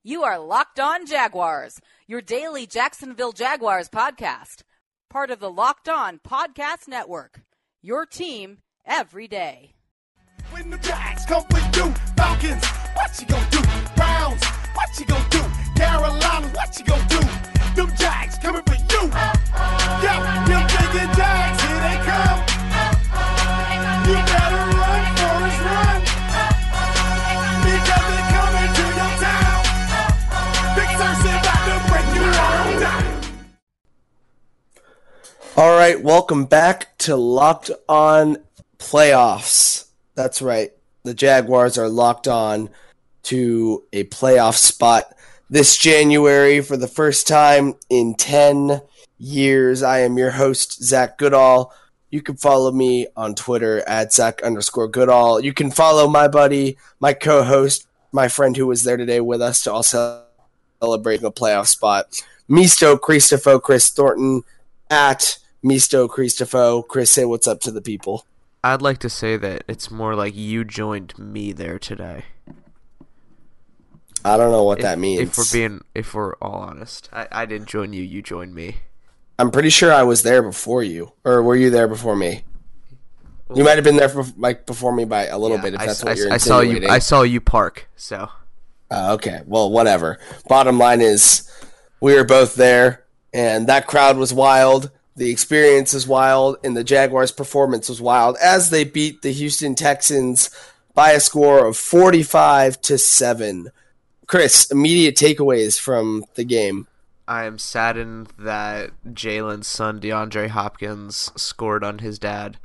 You are Locked On Jaguars, your daily Jacksonville Jaguars podcast. Part of the Locked On Podcast Network, your team every day. When the Jags come for you, Falcons, what you gonna do? Browns, what you gonna do? Carolina, what you gonna do? Them Jags coming for you. Yeah, them thinking Jags, here they come. You better run, Forrest, run. Because they're coming to your town. Big Cersei about to break you all down. All right, welcome back to Locked On Playoffs. That's right. The Jaguars are locked on to a playoff spot this January for the first time in 10 years. I am your host, Zach Goodall. You can follow me on Twitter at Zach_Goodall. You can follow my buddy, my co-host, my friend who was there today with us to also celebrate a playoff spot, Misto Cristofo, Chris Thornton, at Misto Cristofo. Chris, say what's up to the people. I'd like to say that it's more like you joined me there today. I don't know what that means. If we're all honest, I didn't join you. You joined me. I'm pretty sure I was there before you, or were you there before me? You might have been there before me by a little bit. If that's what you're insinuating. I saw you park. So. Okay. Well, whatever. Bottom line is, we were both there, and that crowd was wild. The experience is wild, and the Jaguars' performance was wild as they beat the Houston Texans by a score of 45-7. Chris, immediate takeaways from the game. I am saddened that Jalen's son, DeAndre Hopkins, scored on his dad.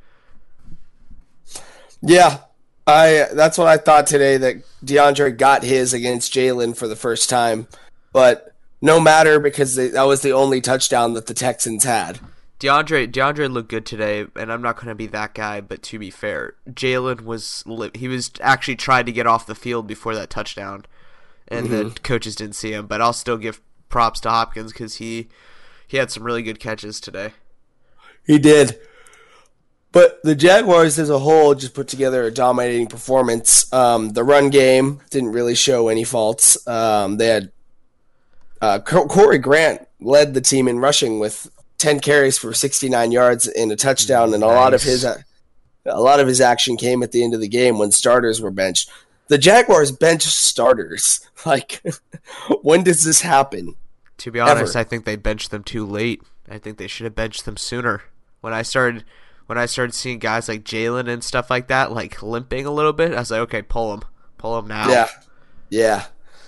Yeah, that's what I thought today, that DeAndre got his against Jalen for the first time. But no matter, because that was the only touchdown that the Texans had. DeAndre looked good today, and I'm not going to be that guy, but to be fair, Jalen was actually trying to get off the field before that touchdown, and the coaches didn't see him. But I'll still give props to Hopkins because he had some really good catches today. He did. But the Jaguars as a whole just put together a dominating performance. The run game didn't really show any faults. They had Corey Grant led the team in rushing with 10 carries for 69 yards and a touchdown, and a lot of his action came at the end of the game when starters were benched. The Jaguars bench starters. Like, when does this happen? To be honest, I think they benched them too late. I think they should have benched them sooner. When I started seeing guys like Jalen and stuff like that, like limping a little bit, I was like, okay, pull him now. Yeah.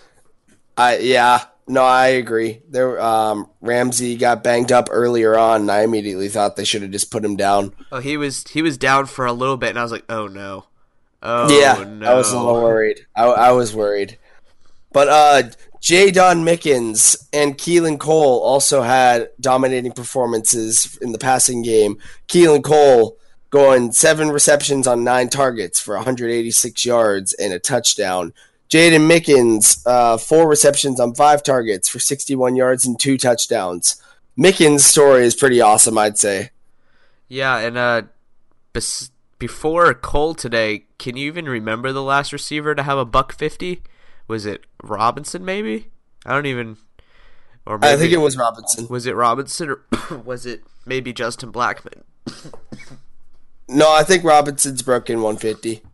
No, I agree. Ramsey got banged up earlier on, and I immediately thought they should have just put him down. Oh, he was down for a little bit, and I was like, oh no. No. I was a little worried. I was worried. But Jadon Mickens and Keelan Cole also had dominating performances in the passing game. Keelan Cole going 7 receptions on 9 targets for 186 yards and a touchdown. Jadon Mickens, 4 receptions on 5 targets for 61 yards and 2 touchdowns. Mickens' story is pretty awesome, I'd say. Yeah, and before Cole today, can you even remember the last receiver to have a $150? Was it Robinson, maybe? I think it was Robinson. Was it Robinson, or was it maybe Justin Blackman? No, I think Robinson's broken 150.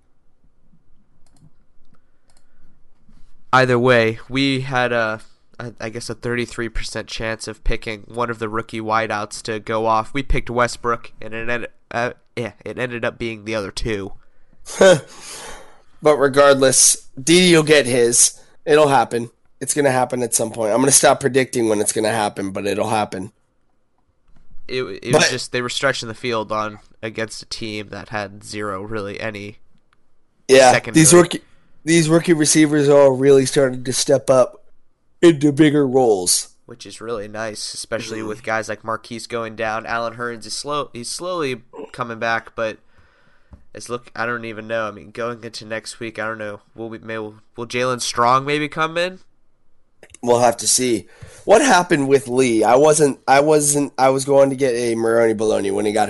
Either way, we had a 33% chance of picking one of the rookie wideouts to go off. We picked Westbrook, and it ended up being the other 2. But regardless, Dede will get his. It'll happen. It's going to happen at some point. I'm going to stop predicting when it's going to happen, but it'll happen. It was just they were stretching the field against a team that had zero really any. Yeah, these rookie receivers are all really starting to step up into bigger roles, which is really nice, especially with guys like Marquise going down. Allen Hurns is he's slowly coming back, but I don't even know. I mean, going into next week, I don't know. Will Jalen Strong maybe come in? We'll have to see. What happened with Lee? I was going to get a Maroney Baloney when he got hurt.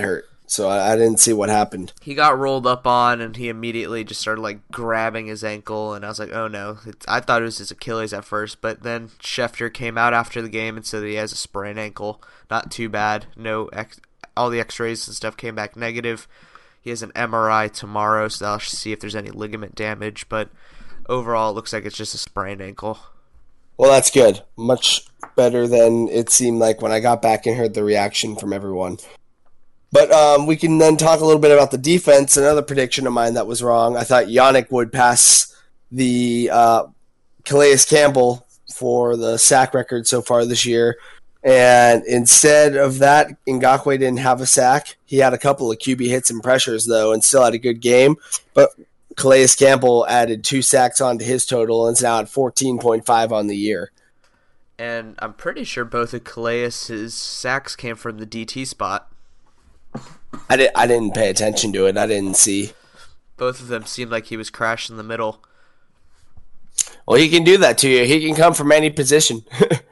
so I didn't see what happened. He got rolled up on, and he immediately just started like grabbing his ankle, and I was like, oh no. I thought it was his Achilles at first, but then Schefter came out after the game and said that he has a sprained ankle. Not too bad. All the x-rays and stuff came back negative. He has an MRI tomorrow, so I'll see if there's any ligament damage, but overall it looks like it's just a sprained ankle. Well, that's good. Much better than it seemed like when I got back and heard the reaction from everyone. But we can then talk a little bit about the defense. Another prediction of mine that was wrong. I thought Yannick would pass the Calais Campbell for the sack record so far this year. And instead of that, Ngakoue didn't have a sack. He had a couple of QB hits and pressures, though, and still had a good game. But Calais Campbell added 2 sacks onto his total and is now at 14.5 on the year. And I'm pretty sure both of Calais' sacks came from the DT spot. I didn't pay attention to it. I didn't see. Both of them seemed like he was crashed in the middle. Well, he can do that to you. He can come from any position.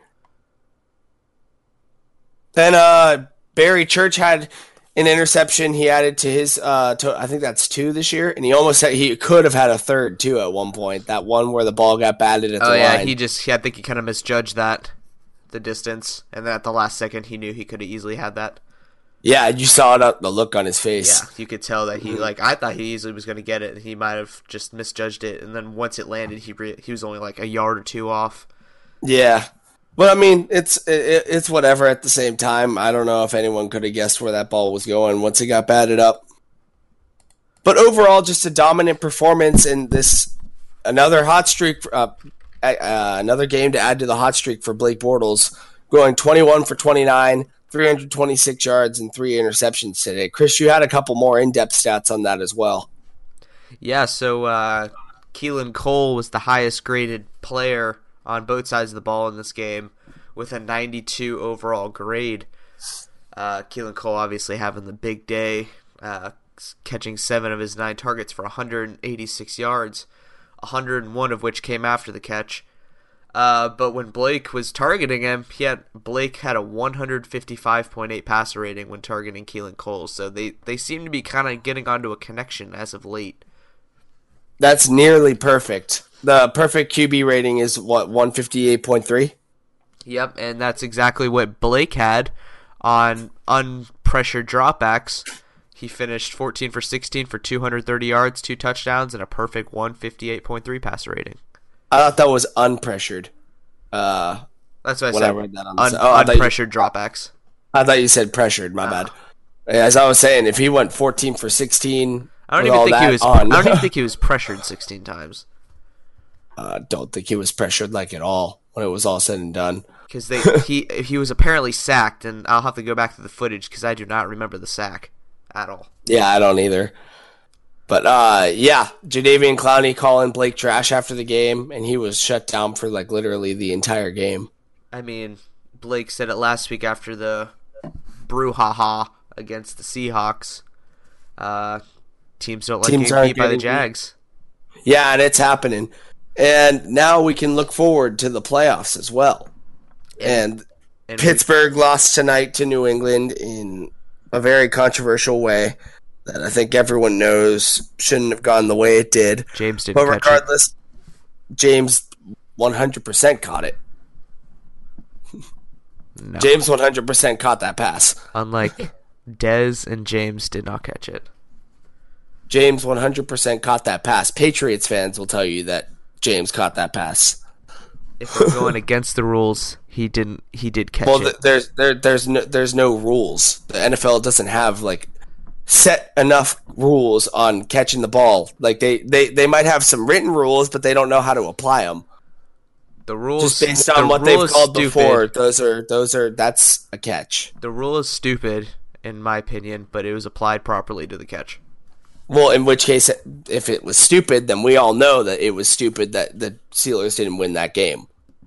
Then Barry Church had an interception he added to his I think that's 2 this year, and he could have had a third too at one point. That one where the ball got batted at the line. I think he kind of misjudged the distance, and then at the last second he knew he could have easily had that. Yeah, you saw the look on his face. Yeah, you could tell that he I thought he easily was going to get it, and he might have just misjudged it, and then once it landed, he was only like a yard or 2 off. Yeah. But, I mean, it's whatever at the same time. I don't know if anyone could have guessed where that ball was going once it got batted up. But overall, just a dominant performance in this another hot streak, another game to add to the hot streak for Blake Bortles, going 21 for 29, 326 yards, and 3 interceptions today. Chris, you had a couple more in-depth stats on that as well. Yeah, so Keelan Cole was the highest graded player on both sides of the ball in this game with a 92 overall grade. Keelan Cole obviously having the big day, catching 7 of his 9 targets for 186 yards, 101 of which came after the catch. But when Blake was targeting him, Blake had a 155.8 passer rating when targeting Keelan Cole, so they seem to be kind of getting onto a connection as of late. That's nearly perfect. The perfect QB rating is, 158.3? Yep, and that's exactly what Blake had on unpressured dropbacks. He finished 14 for 16 for 230 yards, 2 touchdowns, and a perfect 158.3 passer rating. I thought that was unpressured. That's what I when said. I read that on the unpressured dropbacks. I thought you said pressured, my bad. As I was saying, if he went 14 for 16... I don't even think he was pressured 16 times. I don't think he was pressured at all when it was all said and done. Because he was apparently sacked, and I'll have to go back to the footage because I do not remember the sack at all. Yeah, I don't either. But Jadeveon Clowney calling Blake trash after the game, and he was shut down for literally the entire game. I mean, Blake said it last week after the brouhaha against the Seahawks. Teams don't like getting beat by the Jags. Yeah, and it's happening. And now we can look forward to the playoffs as well. And Pittsburgh lost tonight to New England in a very controversial way that I think everyone knows shouldn't have gone the way it did. James didn't But catch regardless, James 100% caught it. No. James 100% caught that pass. Unlike Dez and James did not catch it. James 100% caught that pass. Patriots fans will tell you that James caught that pass. If we're going against the rules, he did catch it. Well, there's no rules. The NFL doesn't have set enough rules on catching the ball. They might have some written rules, but they don't know how to apply them. The rules, just based on what they've called before, that's a catch. The rule is stupid, in my opinion, but it was applied properly to the catch. Well, in which case, if it was stupid, then we all know that it was stupid that the Steelers didn't win that game.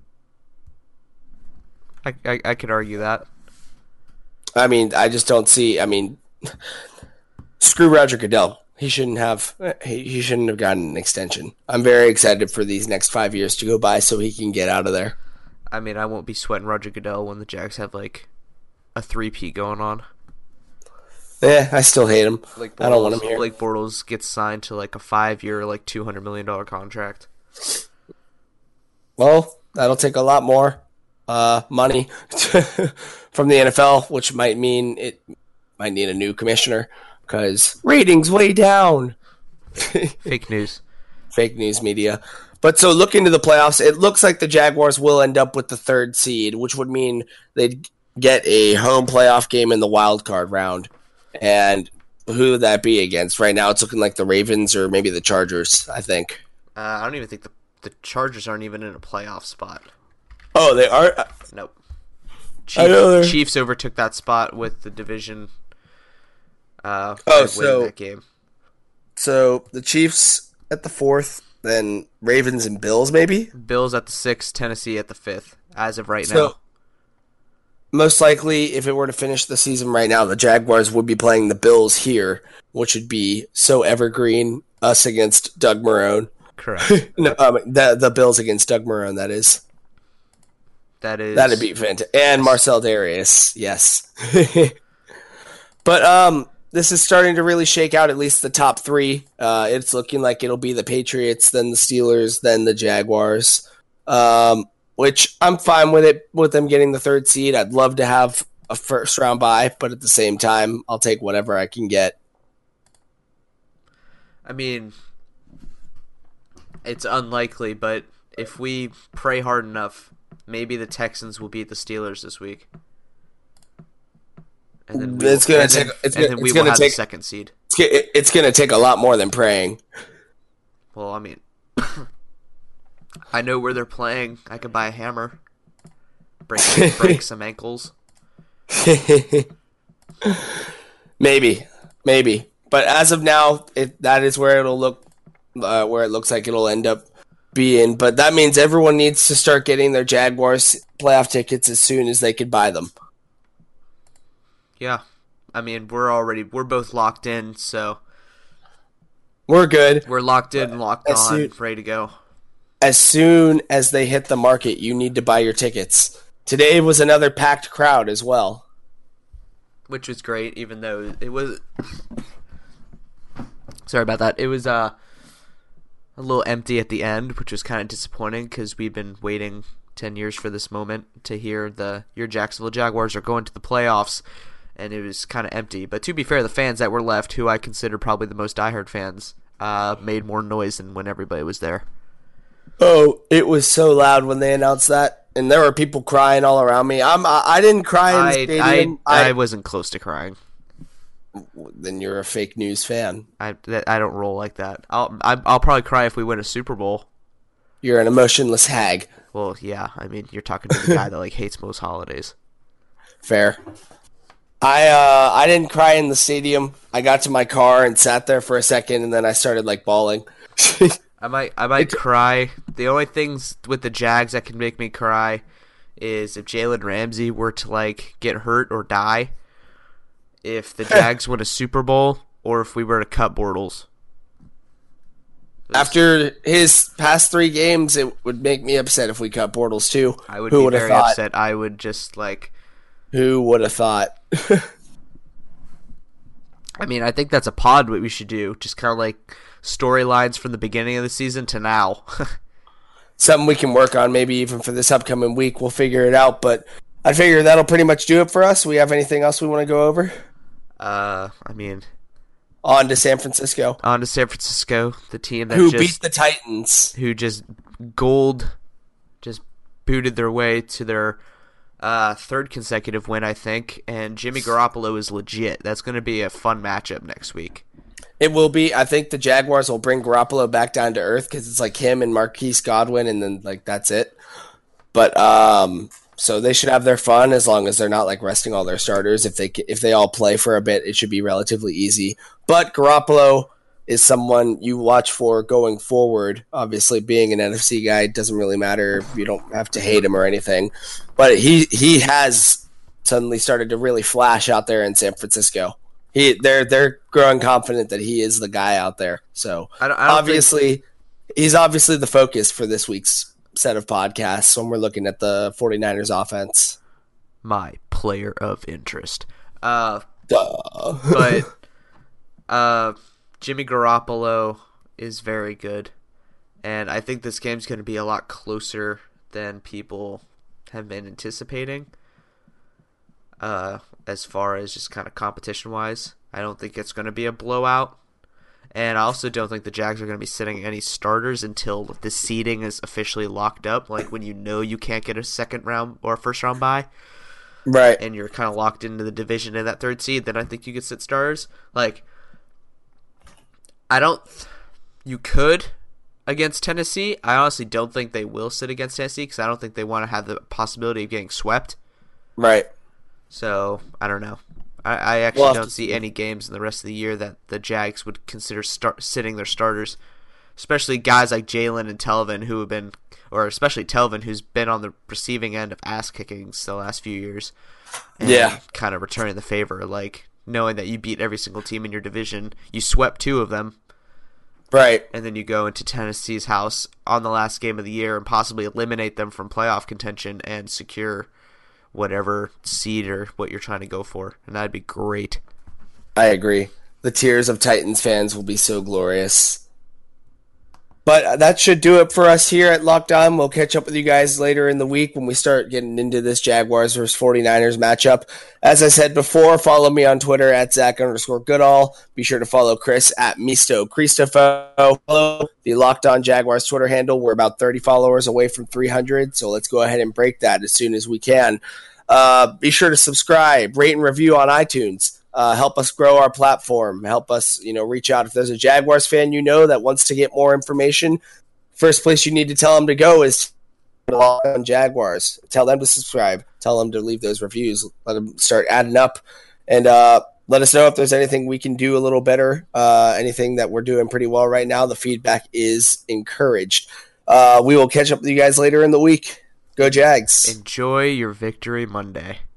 I could argue that. I mean, I just don't see. I mean, screw Roger Goodell. He shouldn't have. He shouldn't have gotten an extension. I'm very excited for these next 5 years to go by so he can get out of there. I mean, I won't be sweating Roger Goodell when the Jags have a 3-peat going on. I still hate him. I don't want him here. Blake Bortles gets signed to like a 5-year, like $200 million contract. Well, that'll take a lot more money from the NFL, which might mean it might need a new commissioner because ratings way down. Fake news. Fake news media. But so looking to the playoffs, it looks like the Jaguars will end up with the 3rd seed, which would mean they'd get a home playoff game in the wild card round. And who would that be against? Right now it's looking like the Ravens or maybe the Chargers, I think. I don't even think the Chargers aren't even in a playoff spot. Oh, they are? Nope. Chiefs overtook that spot with the division winning that game. So the Chiefs at the 4th, then Ravens and Bills maybe? Bills at the 6th, Tennessee at the 5th, as of right now. Most likely, if it were to finish the season right now, the Jaguars would be playing the Bills here, which would be so evergreen, us against Doug Marrone. Correct. No, the Bills against Doug Marrone, that is. That'd be fantastic. And Marcel Darius, yes. But this is starting to really shake out at least the top 3. It's looking like it'll be the Patriots, then the Steelers, then the Jaguars. Which I'm fine with them getting the 3rd seed. I'd love to have a first round bye, but at the same time, I'll take whatever I can get. I mean, it's unlikely, but if we pray hard enough, maybe the Texans will beat the Steelers this week. And then we will have the 2nd seed. It's going to take a lot more than praying. Well, I mean, I know where they're playing. I could buy a hammer. Break some ankles. Maybe. But as of now, that is where it'll look, where it looks like it'll end up being. But that means everyone needs to start getting their Jaguars playoff tickets as soon as they could buy them. Yeah. I mean, we're both locked in, so we're good. We're locked in, locked on, ready to go. As soon as they hit the market, you need to buy your tickets. Today was another packed crowd as well. Which was great, even though it was... Sorry about that. It was a little empty at the end, which was kind of disappointing because we've been waiting 10 years for this moment to hear your Jacksonville Jaguars are going to the playoffs, and it was kind of empty. But to be fair, the fans that were left, who I consider probably the most diehard fans, made more noise than when everybody was there. Oh, it was so loud when they announced that, and there were people crying all around me. I didn't cry in the stadium. I wasn't close to crying. Then you're a fake news fan. I don't roll like that. I'll probably cry if we win a Super Bowl. You're an emotionless hag. Well, yeah. I mean, you're talking to the guy that hates most holidays. Fair. I didn't cry in the stadium. I got to my car and sat there for a second, and then I started bawling. I might cry. The only things with the Jags that can make me cry is if Jalen Ramsey were to get hurt or die, if the Jags win a Super Bowl, or if we were to cut Bortles. After his past 3 games, it would make me upset if we cut Bortles too. I would be very upset. I would just Who would have thought? I mean, I think that's a pod what we should do. Just kind of storylines from the beginning of the season to now. Something we can work on maybe even for this upcoming week. We'll figure it out, but I figure that'll pretty much do it for us. We have anything else we want to go over? I mean... On to San Francisco. The team that beat the Titans. Who just booted their way to their 3rd consecutive win, I think. And Jimmy Garoppolo is legit. That's going to be a fun matchup next week. It will be. I think the Jaguars will bring Garoppolo back down to earth because it's him and Marquise Godwin, and then that's it. But so they should have their fun as long as they're not resting all their starters. If they all play for a bit, it should be relatively easy. But Garoppolo is someone you watch for going forward. Obviously, being an NFC guy doesn't really matter. You don't have to hate him or anything. But he has suddenly started to really flash out there in San Francisco. They're growing confident that he is the guy out there. So he's obviously the focus for this week's set of podcasts when we're looking at the 49ers offense. My player of interest. Duh. But Jimmy Garoppolo is very good, and I think this game's going to be a lot closer than people have been anticipating. As far as just kind of competition-wise, I don't think it's going to be a blowout. And I also don't think the Jags are going to be sitting any starters until the seeding is officially locked up. Like when you know you can't get a second round or a first round bye. Right. And you're kind of locked into the division in that third seed, then I think you could sit starters. Like, you could against Tennessee. I honestly don't think they will sit against Tennessee because I don't think they want to have the possibility of getting swept. Right. So, I don't know. I actually don't see any games in the rest of the year that the Jags would consider sitting their starters, especially guys like Jalen and Telvin who have been, or especially Telvin who's been on the receiving end of ass kickings the last few years. And kind of returning the favor, like knowing that you beat every single team in your division, you swept 2 of them. Right. And then you go into Tennessee's house on the last game of the year and possibly eliminate them from playoff contention and secure whatever seed or what you're trying to go for. And that'd be great. I agree. The tears of Titans fans will be so glorious. But that should do it for us here at Locked On. We'll catch up with you guys later in the week when we start getting into this Jaguars versus 49ers matchup. As I said before, follow me on Twitter at Zach_Goodall. Be sure to follow Chris at Misto Cristofo. Follow the Locked On Jaguars Twitter handle. We're about 30 followers away from 300, so let's go ahead and break that as soon as we can. Be sure to subscribe, rate, and review on iTunes. Help us grow our platform. Help us, reach out. If there's a Jaguars fan that wants to get more information, first place you need to tell them to go is on Jaguars. Tell them to subscribe. Tell them to leave those reviews. Let them start adding up. And let us know if there's anything we can do a little better, anything that we're doing pretty well right now. The feedback is encouraged. We will catch up with you guys later in the week. Go Jags. Enjoy your victory Monday.